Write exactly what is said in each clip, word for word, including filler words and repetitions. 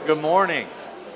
Good morning.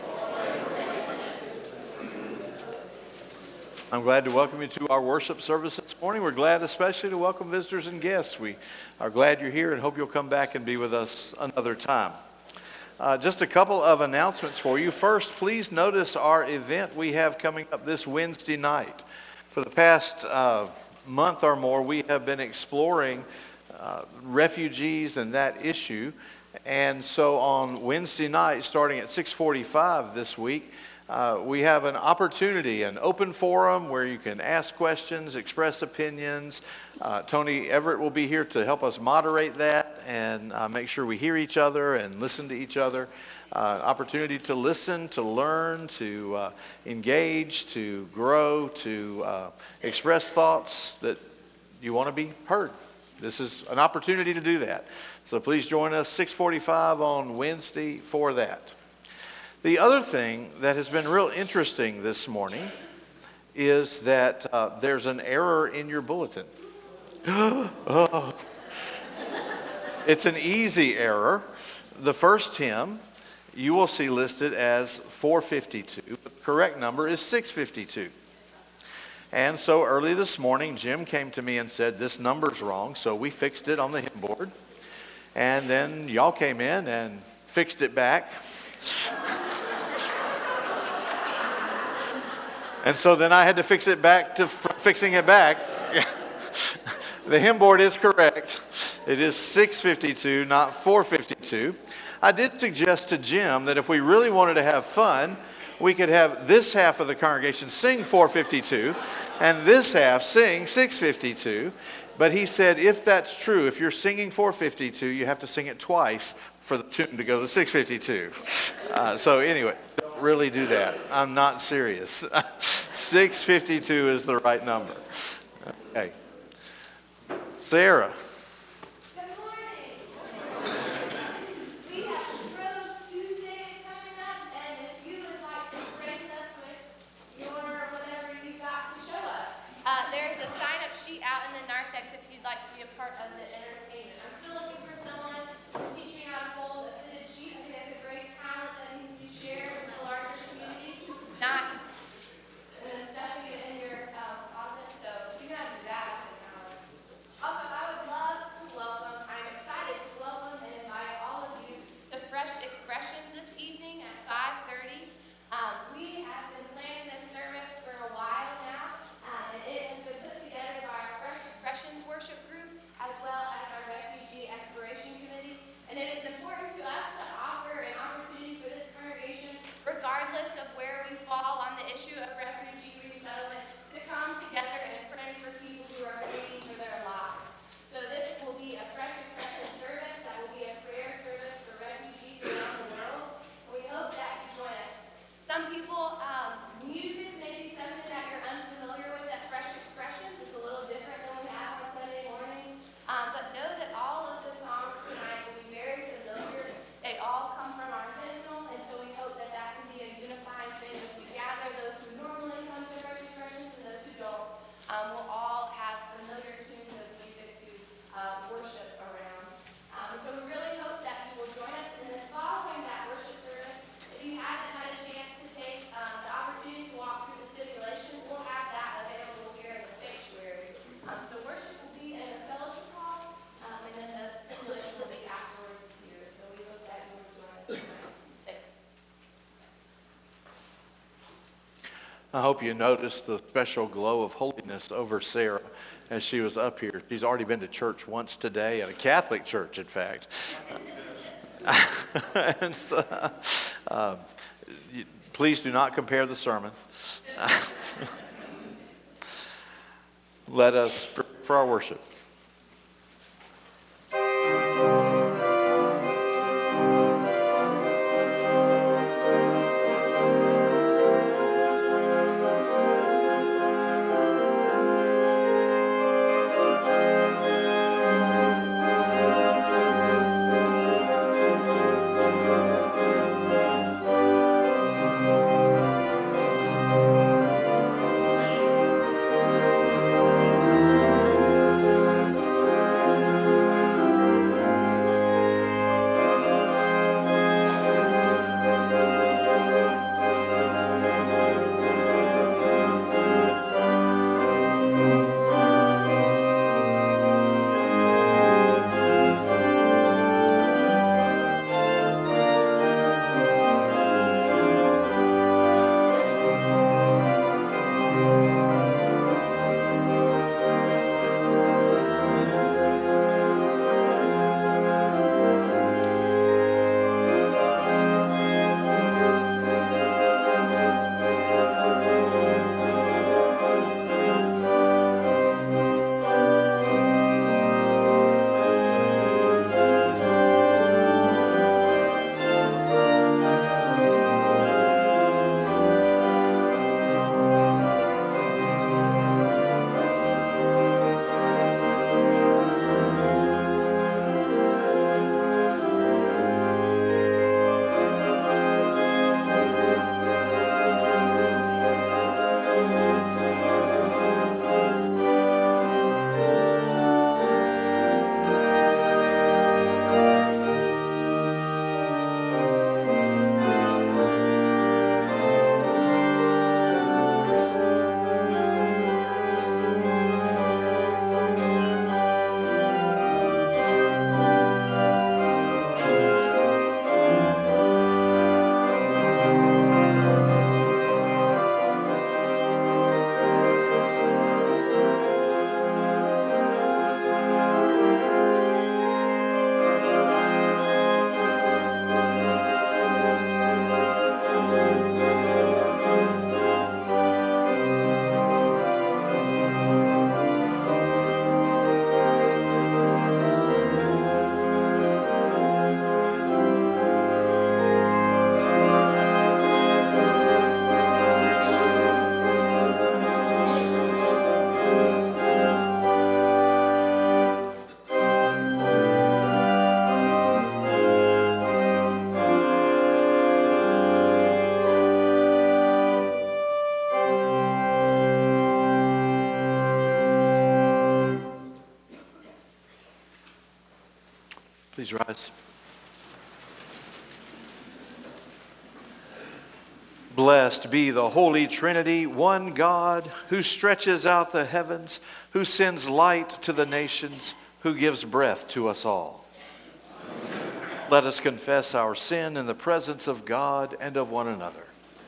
I'm glad to welcome you to our worship service this morning. We're glad especially to welcome visitors and guests. We are glad you're here and hope you'll come back and be with us another time. Uh, just a couple of announcements for you. First, please notice our event we have coming up this Wednesday night. For the past uh, month or more, we have been exploring uh, refugees and that issue. And so on Wednesday night, starting at six forty-five this week, uh, we have an opportunity, an open forum where you can ask questions, express opinions. Uh, Tony Everett will be here to help us moderate that and uh, make sure we hear each other and listen to each other. Uh, opportunity to listen, to learn, to uh, engage, to grow, to uh, express thoughts that you want to be heard. This is an opportunity to do that. So please join us six forty-five on Wednesday for that. The other thing that has been real interesting this morning is that uh, there's an error in your bulletin. Oh. It's an easy error. The first hymn you will see listed as four fifty-two. The correct number is six fifty-two. And so early this morning, Jim came to me and said, this number's wrong, so we fixed it on the hymn board. And then y'all came in and fixed it back. And so then I had to fix it back to f- fixing it back. The hymn board is correct. It is six fifty-two, not four fifty-two. I did suggest to Jim that if we really wanted to have fun, we could have this half of the congregation sing four fifty-two and this half sing six fifty-two. But he said, if that's true, if you're singing four fifty-two, you have to sing it twice for the tune to go to six fifty-two. Uh, so anyway, don't really do that. I'm not serious. six fifty-two is the right number. Okay. Sarah. If you'd like to be a part of the entertainment. I'm still looking for someone to teach me how to fold a fitted sheet. I think that's a great talent that needs to be shared with the larger community, not and then stuffing it in your um, closet. So if you know how to do that, that's a talent. Also, I would love to welcome, I'm excited to welcome and invite all of you to Fresh Expressions this evening at five thirty. Um, we have been planning this service for a while now, uh, and it has been put together by our Fresh Expressions worship group as well as our Refugee Exploration Committee. And it is important to us to offer an opportunity for this congregation, regardless of where we fall on the issue of refugee resettlement, to come together and pray for people who are fleeing for their lives. So this will be a Fresh Expression service that will be a prayer service for refugees around the world. We hope that you join us. Some people, um, music may be something that you're unfamiliar with at Fresh Expressions. It's a little different than we have on Sunday mornings. Um, but know that all of the songs tonight will be very familiar. They all come from our hymnal, and so we hope that that can be a unifying thing as we gather those who normally come to Fresh Expressions and those who don't. Um, we'll all have familiar tunes of music to uh, worship around. Um, so we really hope that you will join us. And then following that worship service, if you haven't had a chance to take um, the opportunity to walk through the stipulation, we'll have that available here in the sanctuary. Um, so worship will be in the fellowship hall, um, and then the stipulation will be afterwards here. So we hope that you will join us tonight. Thanks. I hope you noticed the special glow of holiness over Sarah as she was up here. She's already been to church once today, at a Catholic church, in fact. and so, uh, you, please do not compare the sermon. Let us pray for our worship. Please rise. Blessed be the Holy Trinity, one God, who stretches out the heavens, who sends light to the nations, who gives breath to us all. Amen. Let us confess our sin in the presence of God and of one another.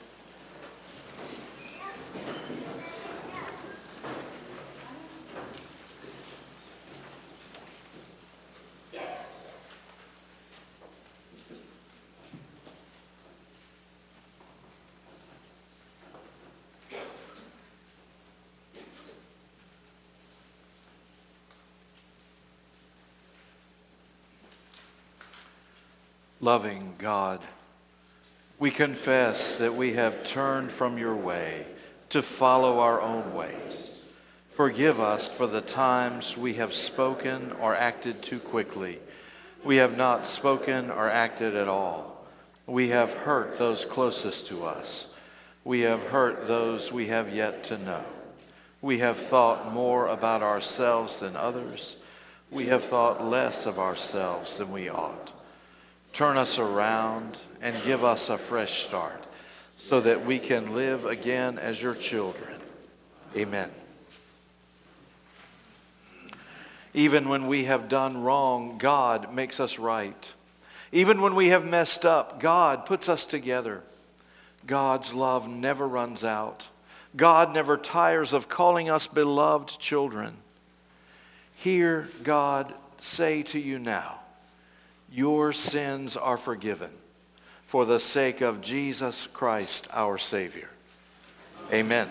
Loving God, we confess that we have turned from your way to follow our own ways. Forgive us for the times we have spoken or acted too quickly. We have not spoken or acted at all. We have hurt those closest to us. We have hurt those we have yet to know. We have thought more about ourselves than others. We have thought less of ourselves than we ought. Turn us around and give us a fresh start so that we can live again as your children. Amen. Even when we have done wrong, God makes us right. Even when we have messed up, God puts us together. God's love never runs out. God never tires of calling us beloved children. Hear God say to you now, your sins are forgiven for the sake of Jesus Christ, our Savior. Amen.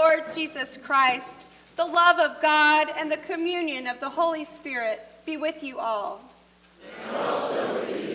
Lord Jesus Christ, the love of God, and the communion of the Holy Spirit be with you all. And also with you.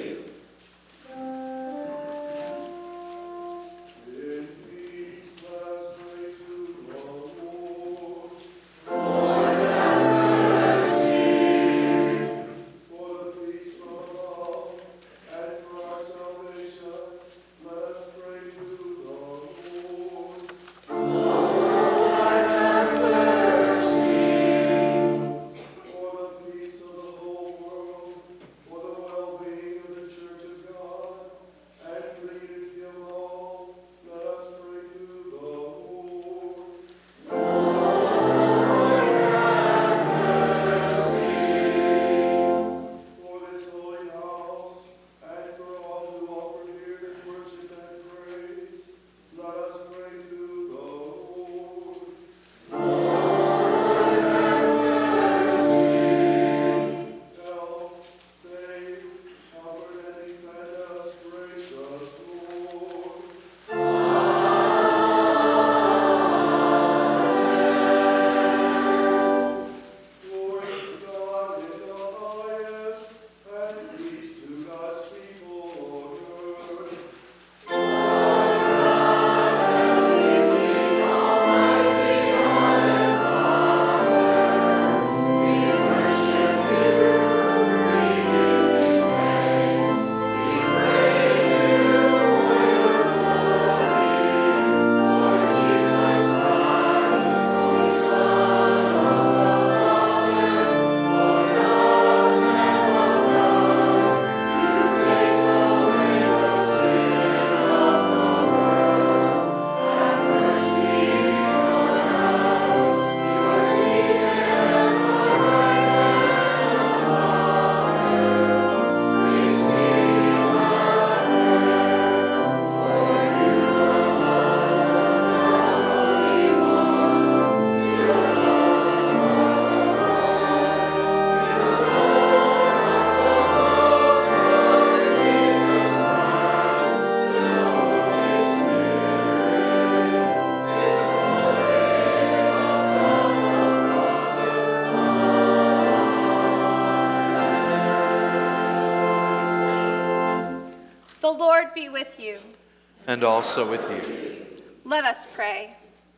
The Lord be with you. And also with you. Let us pray.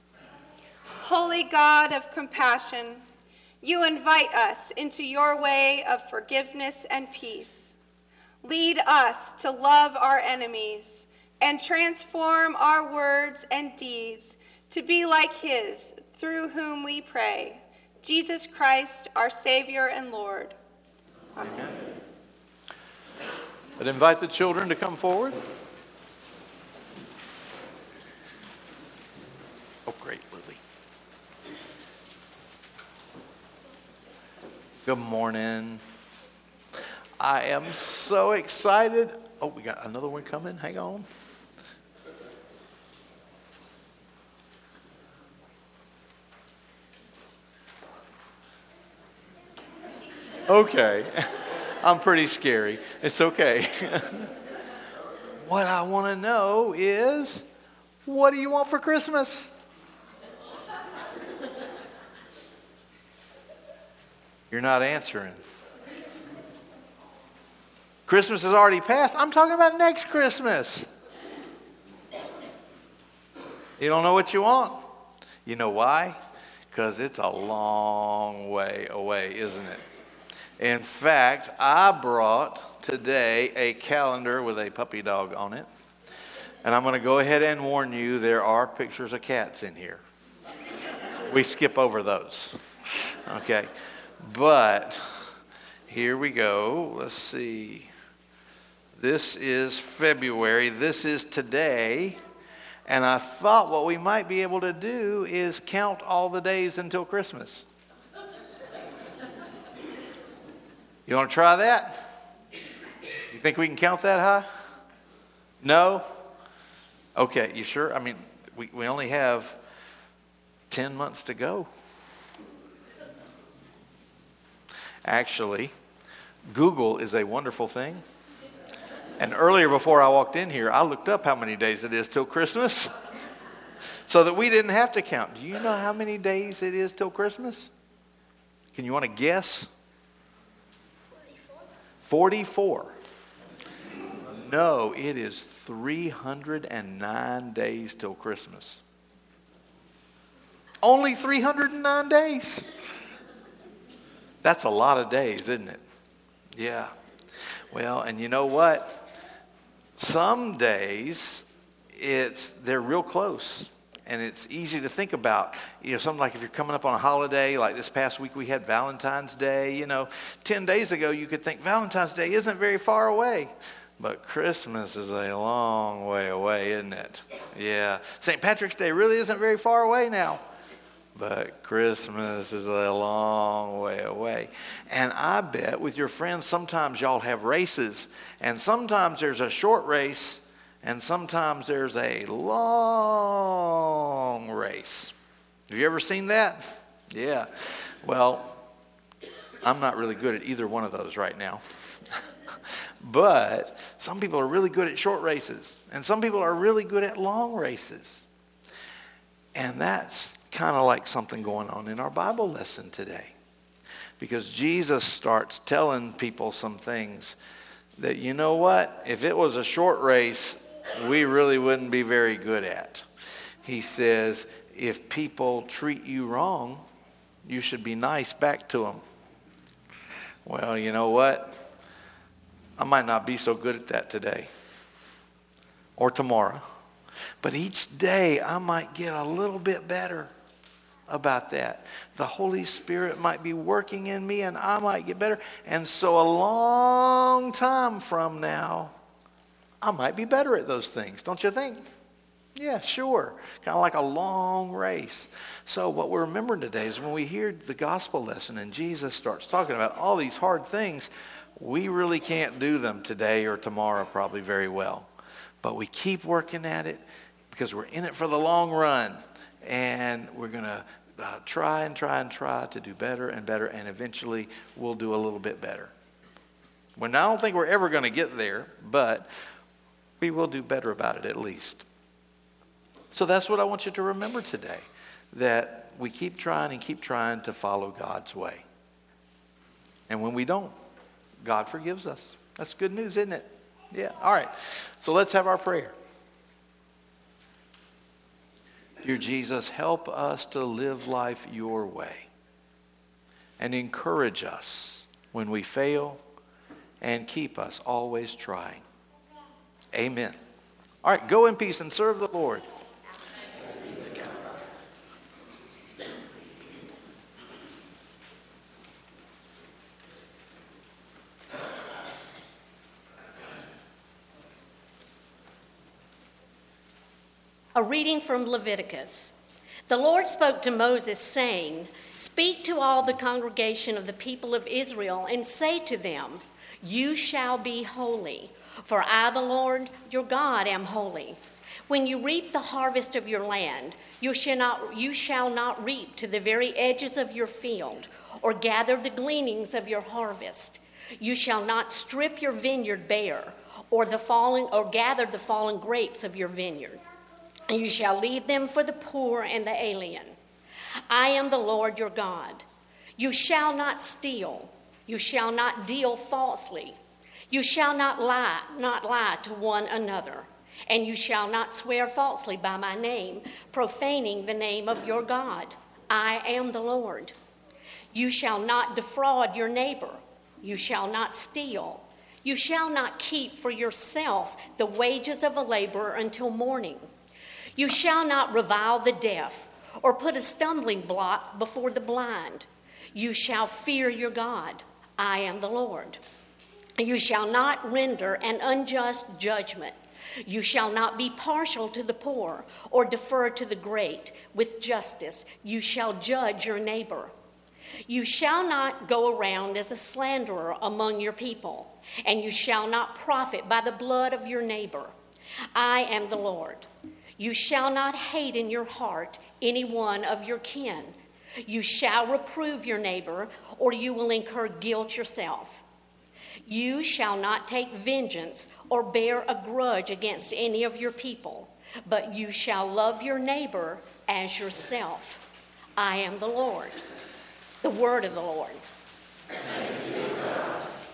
Holy God of compassion, you invite us into your way of forgiveness and peace. Lead us to love our enemies and transform our words and deeds to be like his, through whom we pray, Jesus Christ, our Savior and Lord. Amen. Amen. I'd invite the children to come forward. Oh, great, Lily. Good morning. I am so excited. Oh, we got another one coming. Hang on. Okay. I'm pretty scary. It's okay. What I want to know is, what do you want for Christmas? You're not answering. Christmas has already passed. I'm talking about next Christmas. You don't know what you want? You know why? Because it's a long way away, isn't it? In fact, I brought today a calendar with a puppy dog on it. And I'm going to go ahead and warn you, there are pictures of cats in here. We skip over those. Okay. But here we go. Let's see. This is February. This is today. And I thought what we might be able to do is count all the days until Christmas. You want to try that? You think we can count that high? No? Okay, you sure? I mean, we, we only have ten months to go. Actually, Google is a wonderful thing. And earlier before I walked in here, I looked up how many days it is till Christmas. so that we didn't have to count. Do you know how many days it is till Christmas? Can you want to guess? forty-four. No, it is three hundred nine days till Christmas. Only three hundred nine days. That's a lot of days, isn't it? Yeah. Well, and you know what? Some days it's they're real close. And it's easy to think about, you know, something like if you're coming up on a holiday, like this past week we had Valentine's Day, you know, ten days ago you could think Valentine's Day isn't very far away. But Christmas is a long way away, isn't it? Yeah. Saint Patrick's Day really isn't very far away now. But Christmas is a long way away. And I bet with your friends, sometimes y'all have races. And sometimes there's a short race. And sometimes there's a long race. Have you ever seen that? Yeah. Well, I'm not really good at either one of those right now. But some people are really good at short races. And some people are really good at long races. And that's kind of like something going on in our Bible lesson today. Because Jesus starts telling people some things that, you know what? If it was a short race, we really wouldn't be very good at. He says, if people treat you wrong, you should be nice back to them. Well, you know what? I might not be so good at that today or tomorrow. But each day I might get a little bit better about that. The Holy Spirit might be working in me and I might get better. And so a long time from now, I might be better at those things, don't you think? Yeah, sure. Kind of like a long race. So what we're remembering today is when we hear the gospel lesson and Jesus starts talking about all these hard things, we really can't do them today or tomorrow probably very well. But we keep working at it because we're in it for the long run. And we're going to uh, try and try and try to do better and better. And eventually we'll do a little bit better. Well, I don't think we're ever going to get there, but we will do better about it at least. So that's what I want you to remember today, that we keep trying and keep trying to follow God's way. And when we don't, God forgives us. That's good news, isn't it? Yeah. All right. So let's have our prayer. Dear Jesus, help us to live life your way and encourage us when we fail and keep us always trying. Amen. All right, go in peace and serve the Lord. A reading from Leviticus. The Lord spoke to Moses, saying, "Speak to all the congregation of the people of Israel and say to them, you shall be holy, for I, the Lord your God, am holy. When you reap the harvest of your land, you shall not, you shall not reap to the very edges of your field, or gather the gleanings of your harvest. You shall not strip your vineyard bare, or the fallen, or gather the fallen grapes of your vineyard. And you shall leave them for the poor and the alien. I am the Lord your God. You shall not steal. You shall not deal falsely. You shall not lie, not lie to one another. And you shall not swear falsely by my name, profaning the name of your God. I am the Lord. You shall not defraud your neighbor. You shall not steal. You shall not keep for yourself the wages of a laborer until morning. You shall not revile the deaf or put a stumbling block before the blind. You shall fear your God. I am the Lord. You shall not render an unjust judgment. You shall not be partial to the poor or defer to the great. With justice, you shall judge your neighbor. You shall not go around as a slanderer among your people, and you shall not profit by the blood of your neighbor. I am the Lord. You shall not hate in your heart any one of your kin. You shall reprove your neighbor, or you will incur guilt yourself. You shall not take vengeance or bear a grudge against any of your people, but you shall love your neighbor as yourself. I am the Lord. The word of the Lord. Thanks be to God.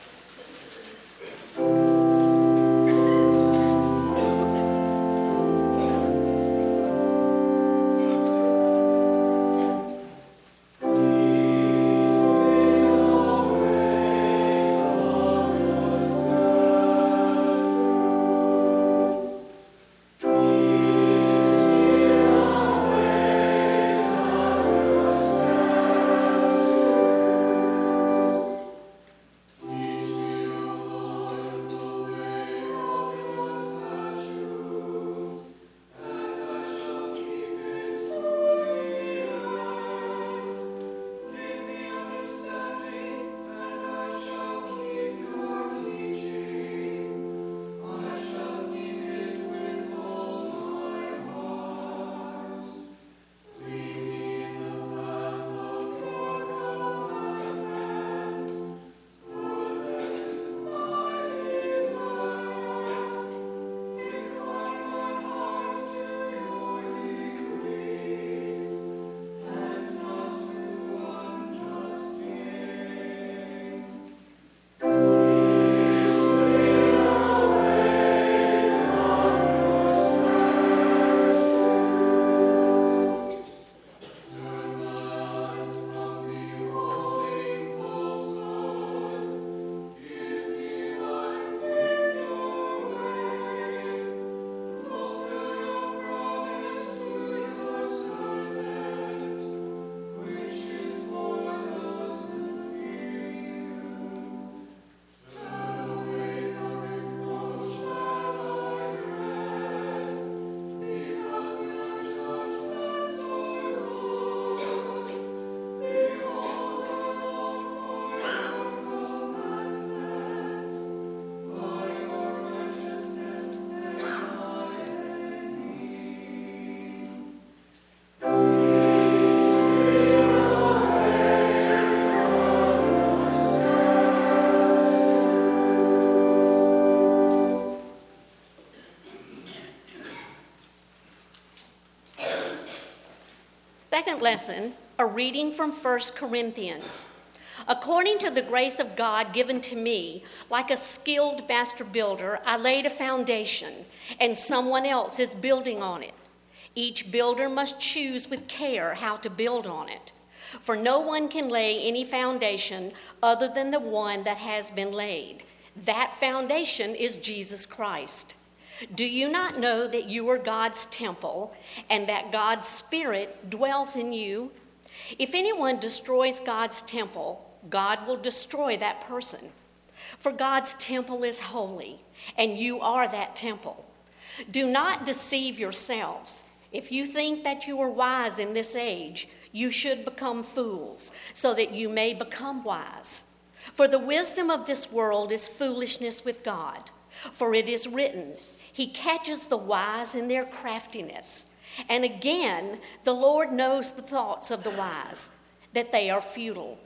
Second lesson, a reading from First Corinthians. According to the grace of God given to me, like a skilled master builder, I laid a foundation, and someone else is building on it. Each builder must choose with care how to build on it. For no one can lay any foundation other than the one that has been laid. That foundation is Jesus Christ. Do you not know that you are God's temple and that God's Spirit dwells in you? If anyone destroys God's temple, God will destroy that person. For God's temple is holy, and you are that temple. Do not deceive yourselves. If you think that you are wise in this age, you should become fools, so that you may become wise. For the wisdom of this world is foolishness with God. For it is written, He catches the wise in their craftiness. And again, the Lord knows the thoughts of the wise, that they are futile.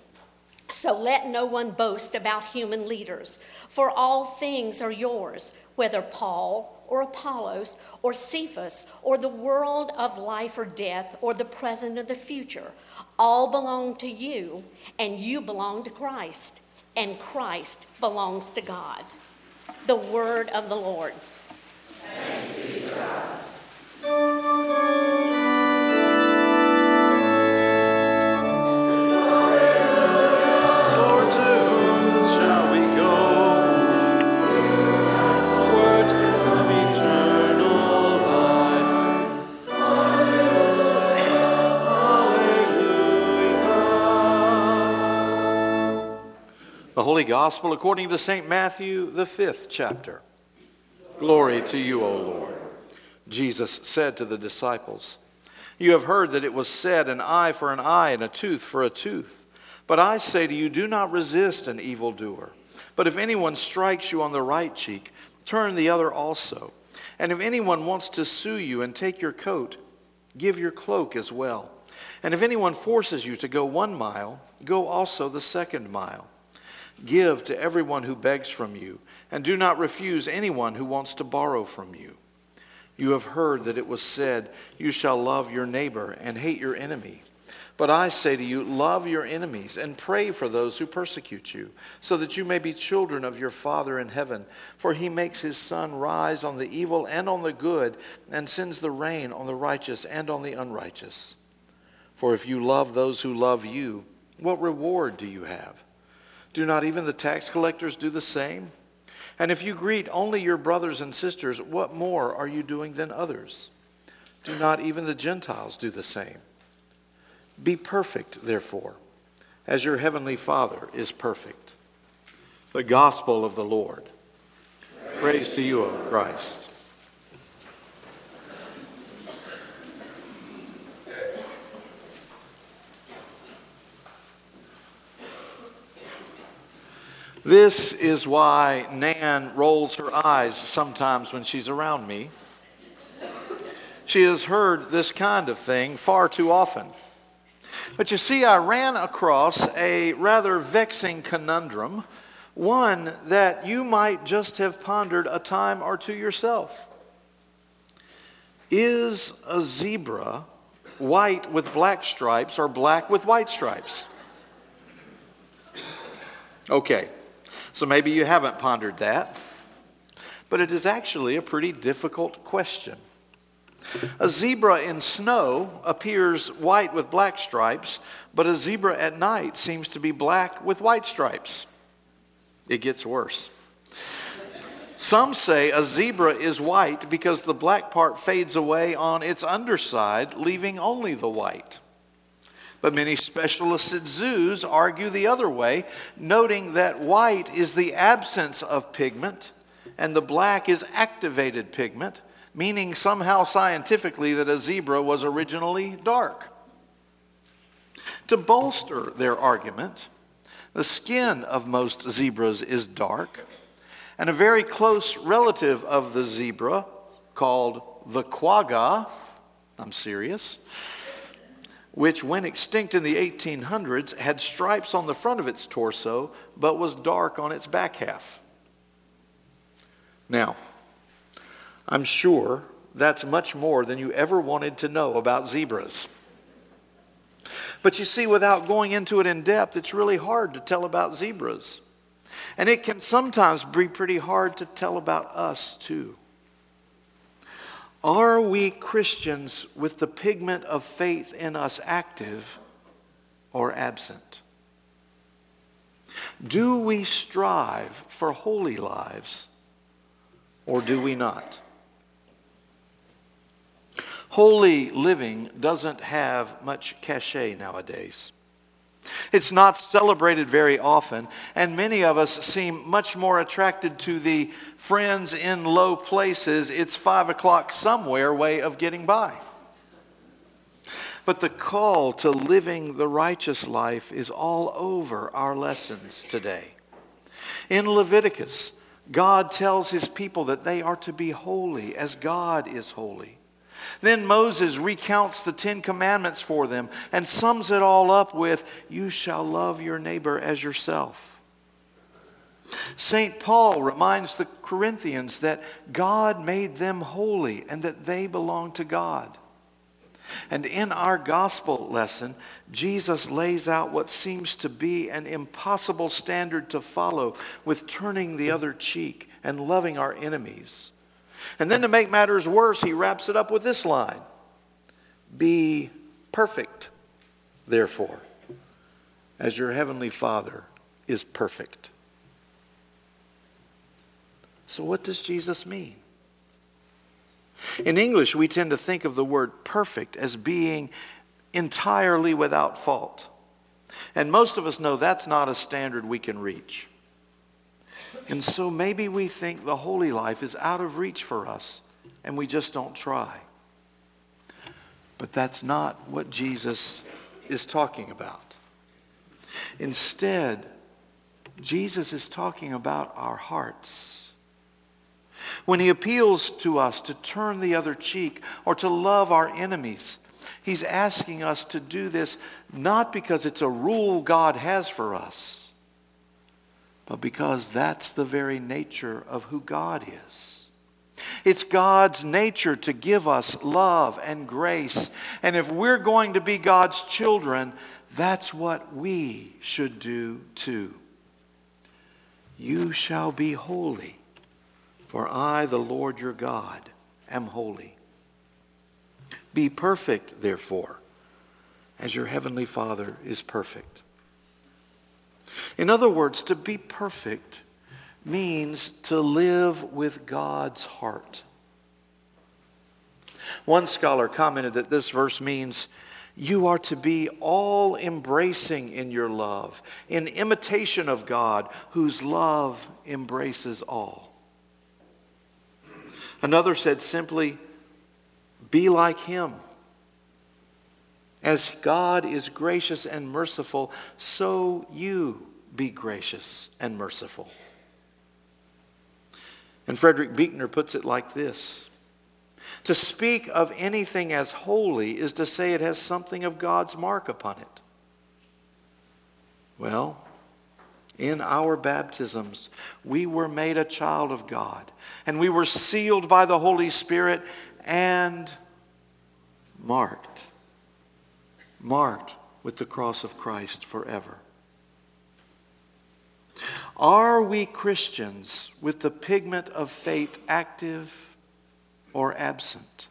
So let no one boast about human leaders, for all things are yours, whether Paul or Apollos or Cephas or the world of life or death or the present or the future. All belong to you, and you belong to Christ, and Christ belongs to God. The word of the Lord. Thanks be to God. Lord, to whom shall we go? Word of eternal life. Hallelujah. The Holy Gospel according to Saint Matthew, the fifth chapter. Glory to you, O Lord. Jesus said to the disciples, You have heard that it was said, an eye for an eye and a tooth for a tooth. But I say to you, do not resist an evildoer. But if anyone strikes you on the right cheek, turn the other also. And if anyone wants to sue you and take your coat, give your cloak as well. And if anyone forces you to go one mile, go also the second mile. Give to everyone who begs from you, and do not refuse anyone who wants to borrow from you. You have heard that it was said, 'You shall love your neighbor and hate your enemy.' But I say to you, love your enemies and pray for those who persecute you, so that you may be children of your Father in heaven. For he makes his sun rise on the evil and on the good, and sends the rain on the righteous and on the unrighteous. For if you love those who love you, what reward do you have? Do not even the tax collectors do the same? And if you greet only your brothers and sisters, what more are you doing than others? Do not even the Gentiles do the same? Be perfect, therefore, as your heavenly Father is perfect." The gospel of the Lord. Praise to you, O Christ. This is why Nan rolls her eyes sometimes when she's around me. She has heard this kind of thing far too often. But you see, I ran across a rather vexing conundrum, one that you might just have pondered a time or two yourself. Is a zebra white with black stripes or black with white stripes? Okay, so maybe you haven't pondered that, but it is actually a pretty difficult question. A zebra in snow appears white with black stripes, but a zebra at night seems to be black with white stripes. It gets worse. Some say a zebra is white because the black part fades away on its underside, leaving only the white. But many specialists at zoos argue the other way, noting that white is the absence of pigment and the black is activated pigment, meaning somehow scientifically that a zebra was originally dark. To bolster their argument, the skin of most zebras is dark, and a very close relative of the zebra, called the quagga, I'm serious, which when extinct in the eighteen hundreds had stripes on the front of its torso, but was dark on its back half. Now, I'm sure that's much more than you ever wanted to know about zebras. But you see, without going into it in depth, it's really hard to tell about zebras. And it can sometimes be pretty hard to tell about us, too. Are we Christians with the pigment of faith in us active or absent? Do we strive for holy lives or do we not? Holy living doesn't have much cachet nowadays. It's not celebrated very often, and many of us seem much more attracted to the friends in low places, it's five o'clock somewhere way of getting by. But the call to living the righteous life is all over our lessons today. In Leviticus, God tells his people that they are to be holy as God is holy. Then Moses recounts the Ten Commandments for them and sums it all up with, "You shall love your neighbor as yourself." Saint Paul reminds the Corinthians that God made them holy and that they belong to God. And in our gospel lesson, Jesus lays out what seems to be an impossible standard to follow with turning the other cheek and loving our enemies. And then to make matters worse, he wraps it up with this line: "Be perfect, therefore, as your heavenly Father is perfect." So what does Jesus mean? In English, we tend to think of the word perfect as being entirely without fault. And most of us know that's not a standard we can reach. And so maybe we think the holy life is out of reach for us, and we just don't try. But that's not what Jesus is talking about. Instead, Jesus is talking about our hearts. When he appeals to us to turn the other cheek or to love our enemies, he's asking us to do this not because it's a rule God has for us, but because that's the very nature of who God is. It's God's nature to give us love and grace. And if we're going to be God's children, that's what we should do too. You shall be holy, for I, the Lord your God, am holy. Be perfect, therefore, as your heavenly Father is perfect. In other words, to be perfect means to live with God's heart. One scholar commented that this verse means you are to be all embracing in your love, in imitation of God, whose love embraces all. Another said simply, be like him. As God is gracious and merciful, so you be gracious and merciful. And Frederick Buechner puts it like this: to speak of anything as holy is to say it has something of God's mark upon it. Well, in our baptisms, we were made a child of God, and we were sealed by the Holy Spirit and marked, marked with the cross of Christ forever. Are we Christians with the pigment of faith active or absent?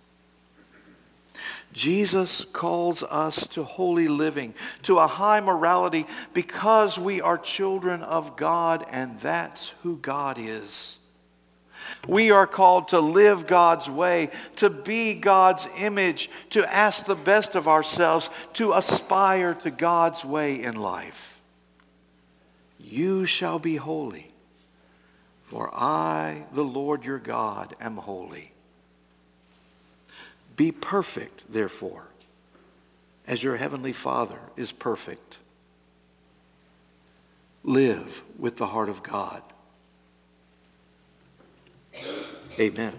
Jesus calls us to holy living, to a high morality, because we are children of God, and that's who God is. We are called to live God's way, to be God's image, to ask the best of ourselves, to aspire to God's way in life. You shall be holy, for I, the Lord your God, am holy. Be perfect, therefore, as your heavenly Father is perfect. Live with the heart of God. Amen.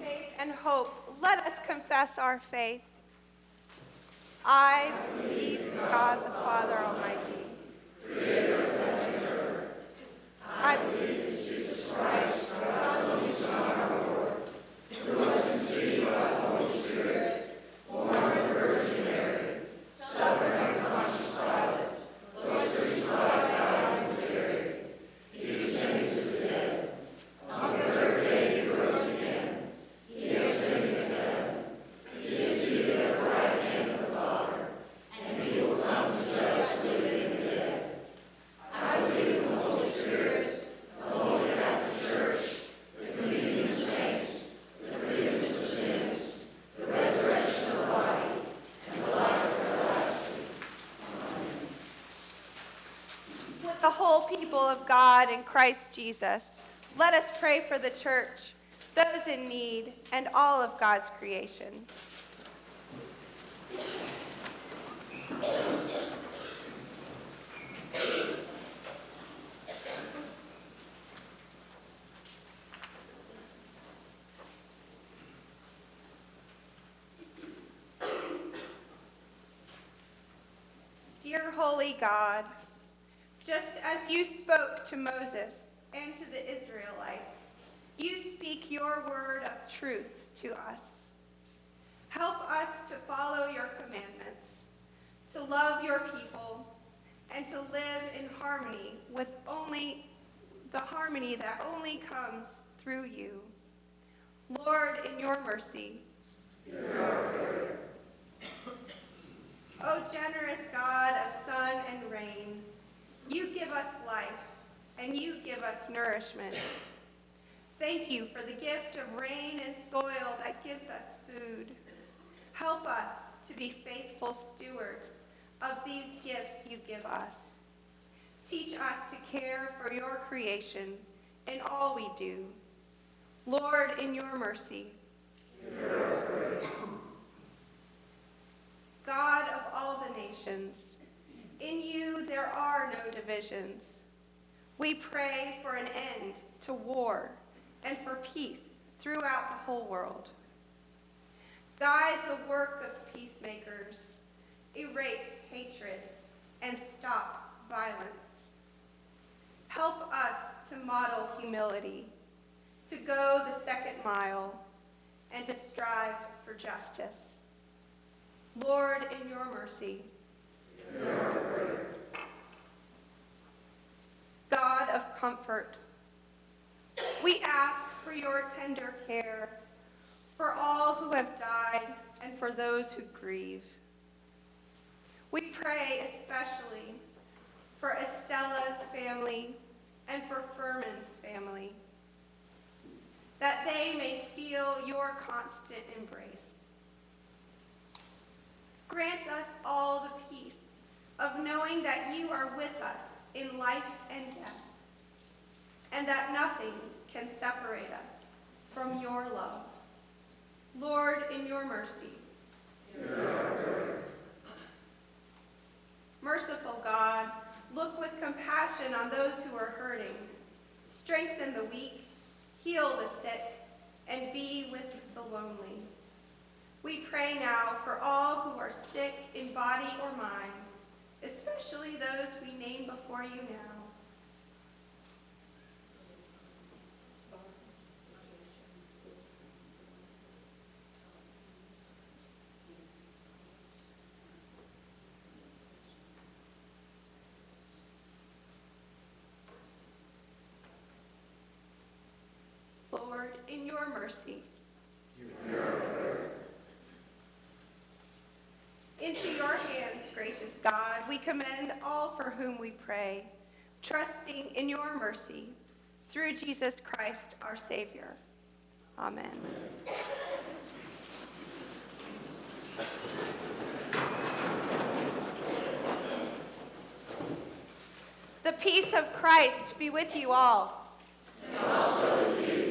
faith and hope, let us confess our faith. I believe in God the Father Almighty, creator of heaven and earth. I believe in Jesus Christ, God's only Son, our Lord, who was conceived by the Holy Spirit, born of the Virgin Mary, suffered under Pontius Pilate, was crucified, died, and buried. He descended to the dead. On the third day he rose again. He ascended to heaven. He is seated at the right hand of the Father, and he will come to judge the living and the dead. I believe in the Holy Spirit, the Holy Catholic Church, the communion of saints, the forgiveness of sins, the resurrection of the body, and the life everlasting. Amen. With the whole people of God in Christ Jesus, let us pray for the church, those in need, and all of God's creation. Dear holy God, just as you spoke to Moses and to the Israelites, you speak your word of truth to us. Help us to follow your commandments, to love your people, and to live in harmony with only the harmony that only comes through you. Lord, in your mercy. O generous God of sun and rain, you give us life, and you give us nourishment. Thank you for the gift of rain and soil that gives us food. Help us to be faithful stewards of these gifts you give us. Teach us to care for your creation in all we do. Lord, in your mercy. God of all the nations, in you there are no divisions. We pray for an end to war and for peace throughout the whole world. Guide the work of peacemakers, erase hatred, and stop violence. Help us to model humility, to go the second mile, and to strive for justice. Lord, in your mercy. God of comfort, we ask for your tender care for all who have died and for those who grieve. We pray especially for Estella's family and for Furman's family, that they may feel your constant embrace. Grant us all the peace of knowing that you are with us in life and death, and that nothing can separate us from your love. Lord, in your mercy. Merciful God, look with compassion on those who are hurting. Strengthen the weak, heal the sick, and be with the lonely. We pray now for all who are sick in body or mind, especially those we name before you now. Lord, in your mercy. Into your hands, gracious God, we commend all for whom we pray, trusting in your mercy, through Jesus Christ, our Savior. Amen. The peace of Christ be with you all. And also with you.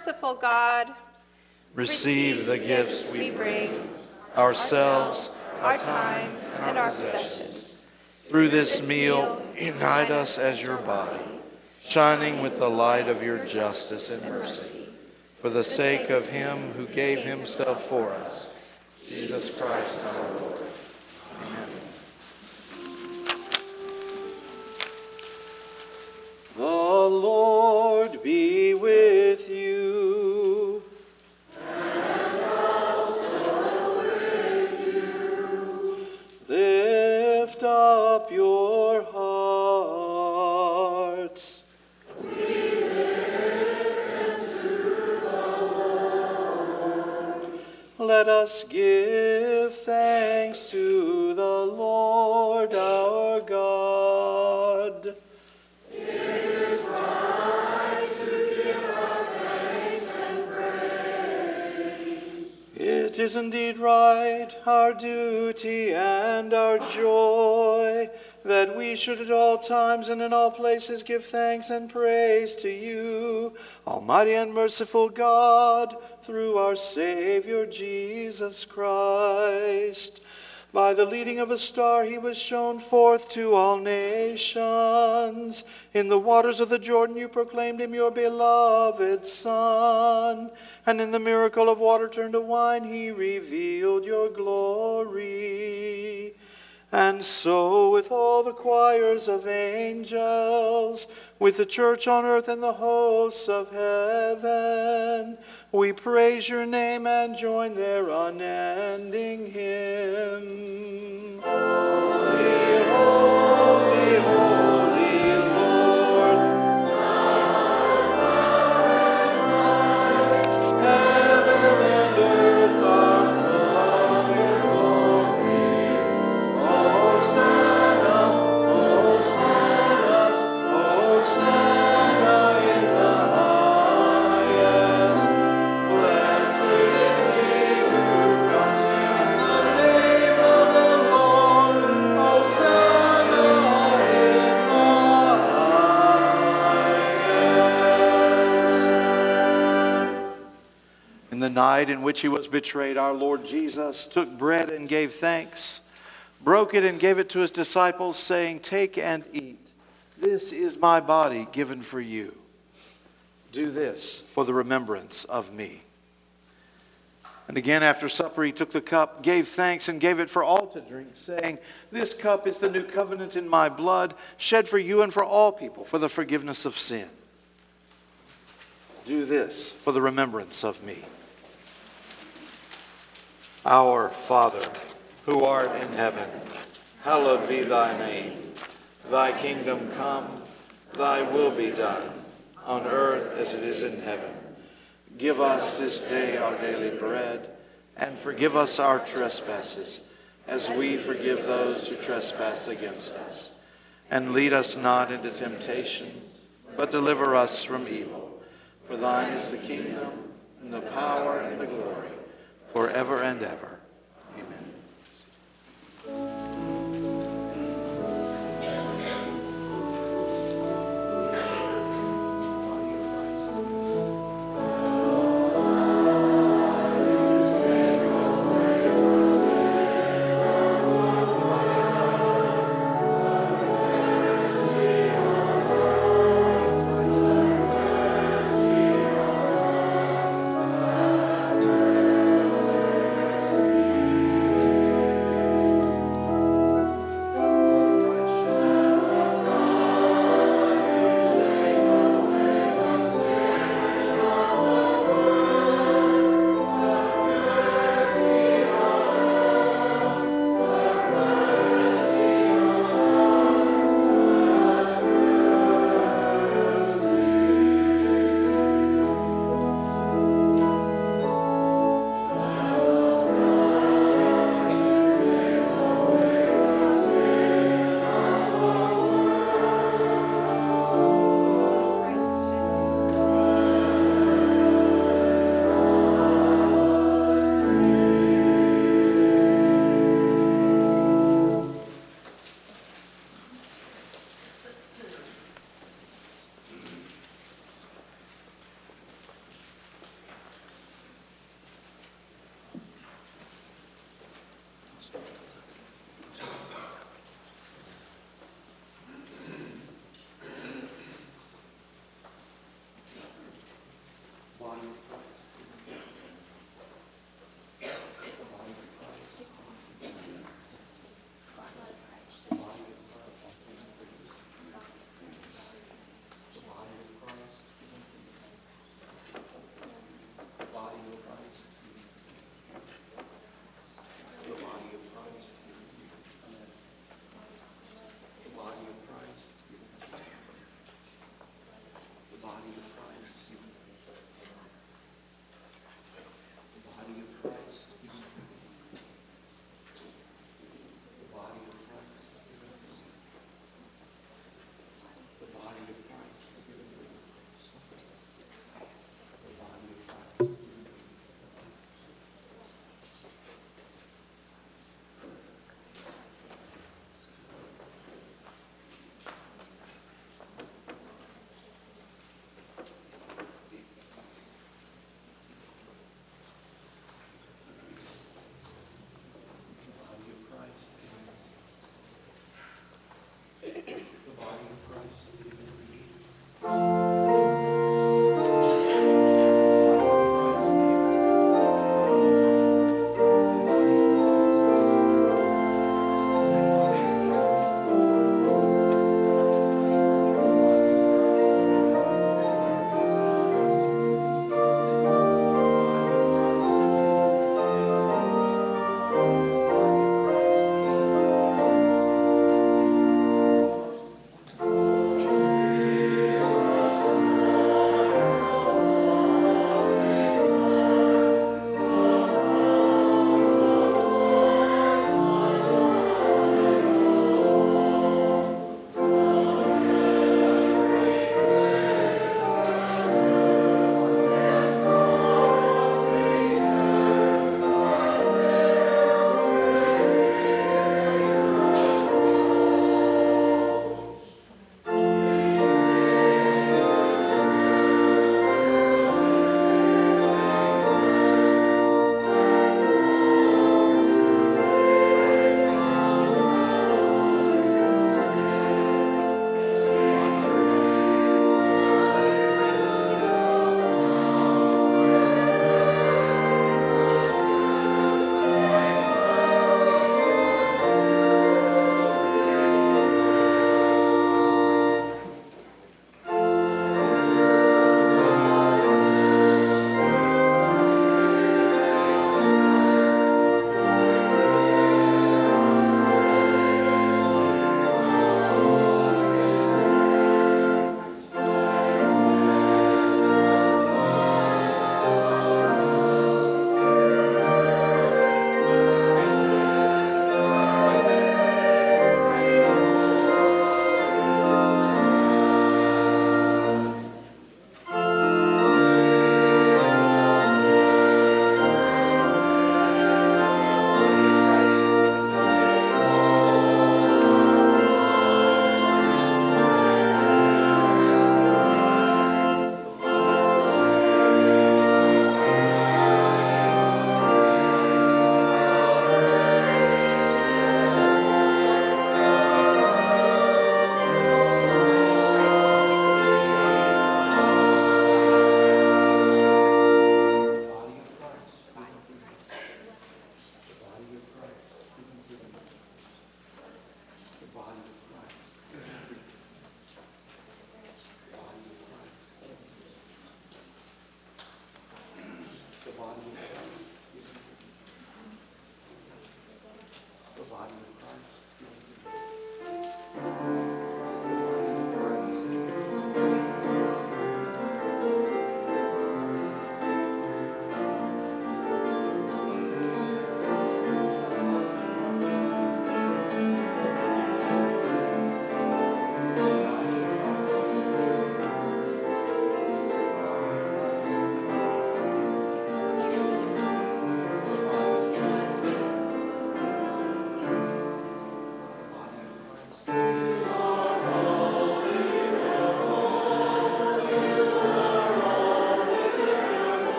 merciful God, receive the gifts we we bring, ourselves, our time, and our possessions. through this meal, unite us as your body, shining with the light of your justice and mercy. For the sake of him who gave himself for us, Jesus Christ our Lord. Amen. The Lord be with you. And also with you. Lift up your hearts. We lift them to the Lord. Let us give thanks to the Lord our God. It is right to give our thanks and praise. It is indeed right, our duty and our joy, that we should at all times and in all places give thanks and praise to you, Almighty and merciful God, through our Savior Jesus Christ. By the leading of a star he was shown forth to all nations. In the waters of the Jordan you proclaimed him your beloved Son. And in the miracle of water turned to wine he revealed your glory. And so with all the choirs of angels, with the church on earth and the hosts of heaven, we praise your name and join their unending hymn. Holy, holy, holy Lord, heaven and earth are full of your glory. Hosanna, Hosanna, Hosanna in the highest. Blessed is he who comes in the name of the Lord. Hosanna in the highest. In the night in which he was betrayed, our Lord Jesus took bread and gave thanks, broke it and gave it to his disciples, saying, "Take and eat. This is my body given for you. Do this for the remembrance of me." And again after supper he took the cup, gave thanks, and gave it for all to drink, saying, "This cup is the new covenant in my blood, shed for you and for all people for the forgiveness of sin. Do this for the remembrance of me." Our Father, who art in heaven, hallowed be thy name. Thy kingdom come, thy will be done, on earth as it is in heaven. Give us this day our daily bread, and forgive us our trespasses, as we forgive those who trespass against us. And lead us not into temptation, but deliver us from evil. For thine is the kingdom, and the power, and the glory, forever and ever. Amen.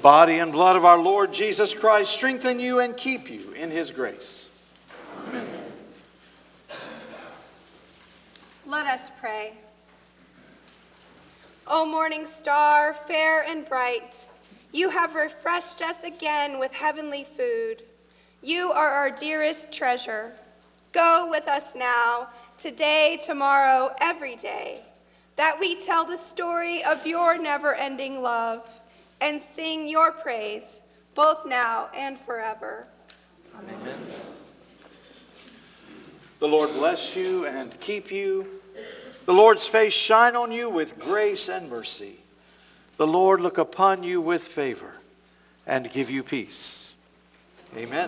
body and blood of our Lord Jesus Christ strengthen you and keep you in his grace. Amen. Let us pray. O morning star, fair and bright, you have refreshed us again with heavenly food. You are our dearest treasure. Go with us now, today, tomorrow, every day, that we tell the story of your never-ending love and sing your praise, both now and forever. Amen. Amen. The Lord bless you and keep you. The Lord's face shine on you with grace and mercy. The Lord look upon you with favor and give you peace. Amen.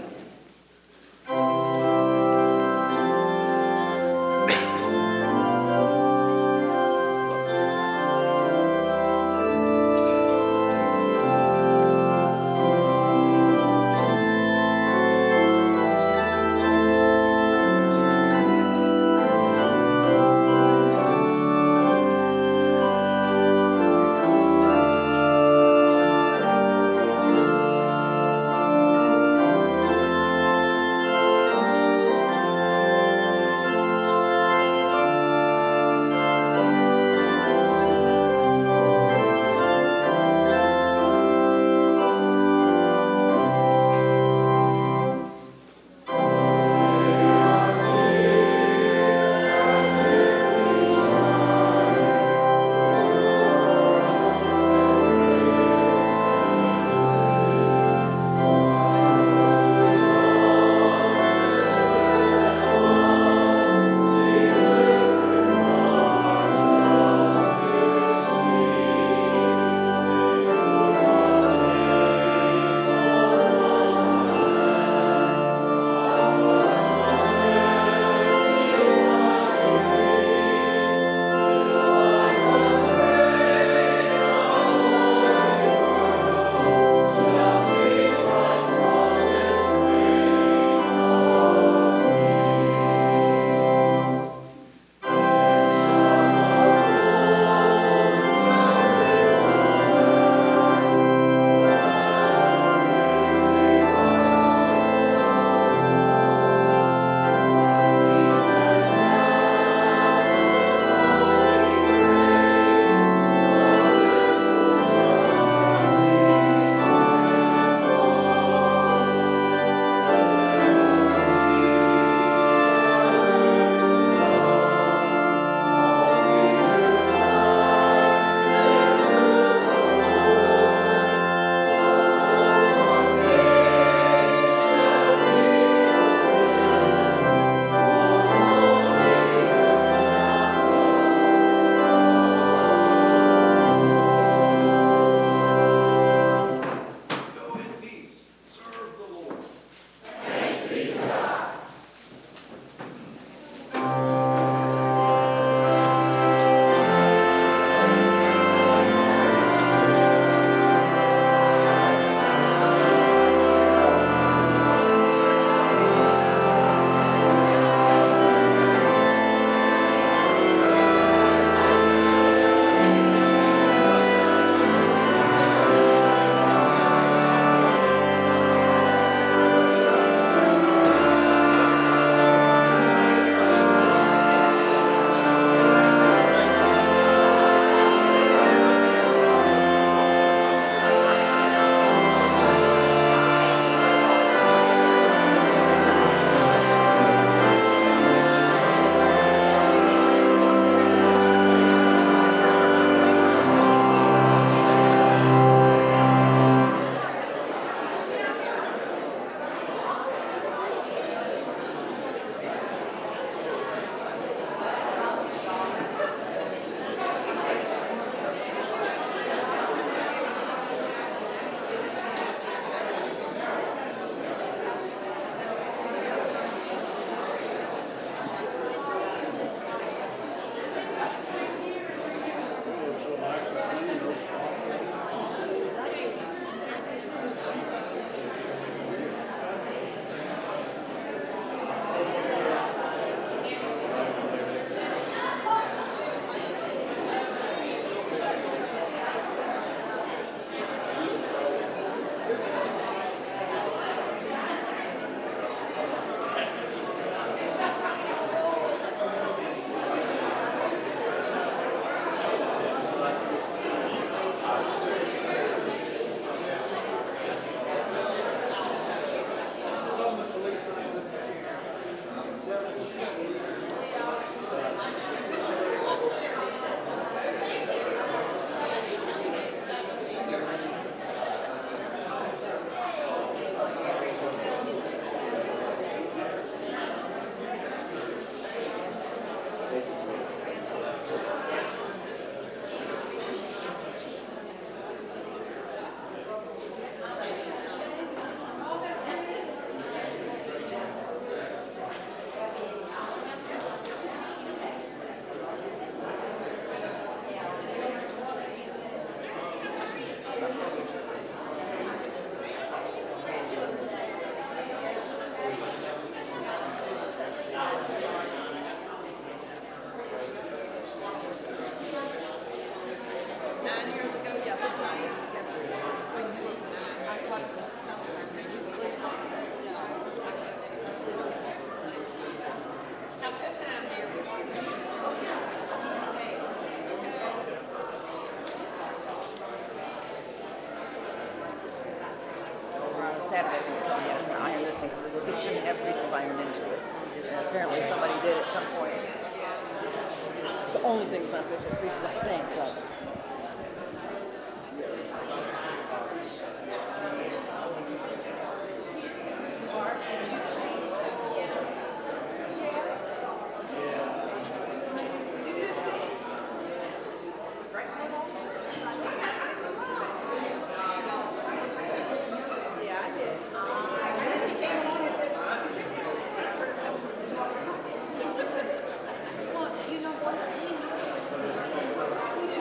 to it. Apparently somebody did at some point. It's the only thing that's not supposed to increase, I think, but.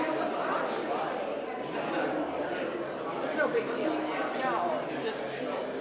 It's no big deal. No, just